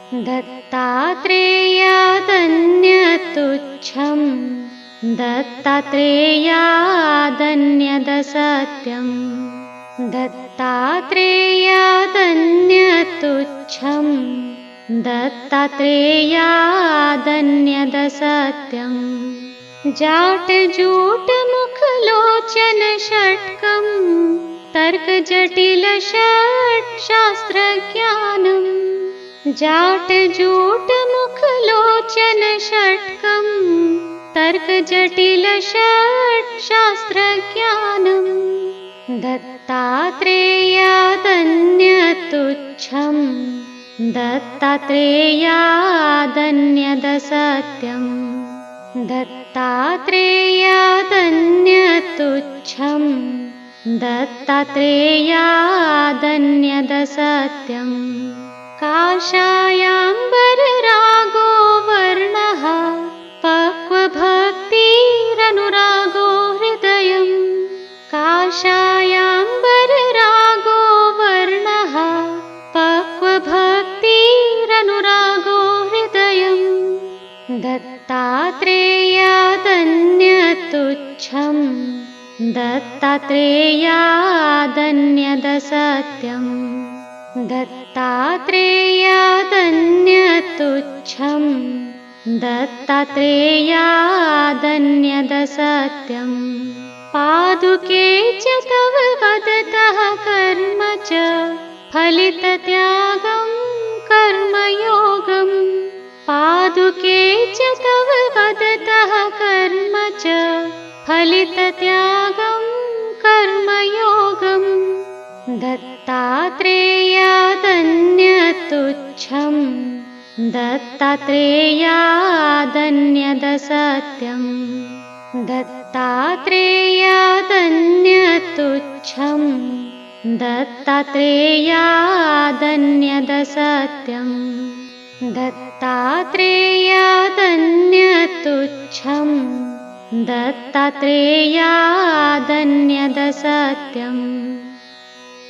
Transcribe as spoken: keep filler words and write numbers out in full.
दत्तात्रेयादन्यतुच्छं दत्तात्रेयादन्यदसत्यं दत्तात्रेयादन्यतुच्छं दत्तात्रेयादन्यदसत्यं Jat jute मुख लोचन षट्कं तर्क जटिल षट् शास्त्र ज्ञानम् जाट जूट मुख लोचन षट्कं तर्क जटिल षट् शास्त्र ज्ञानम् दत्तात्रेयादन्यतुच्छं दत्तात्रेयादन्यदसत्यं दत्तात्रेयादन्यतुच्छं दत्तात्रेयादन्यदसत्यम् काषायाम्बररागो वर्णः पक्वभक्तिरनुरागो हृदयम् काषायाम्बररागो वर्णः पक्वभक्तिरनुरागो हृदयम् दत्तात्रेयादन्यतुच्छं दत्तात्रेयादन्यदसत्यं दत्तात्रेयादन्यतुच्छं दत्तात्रेयादन्यदसत्यं पादुके च तव वदतः कर्म च फलितत्यागं कर्मयोगम् पादुके च तव वदतः कर्म च फलितत्यागं कर्मयोगम् दत्तात्रेयादन्यतुच्छं दत्तात्रेयादन्यदसत्यं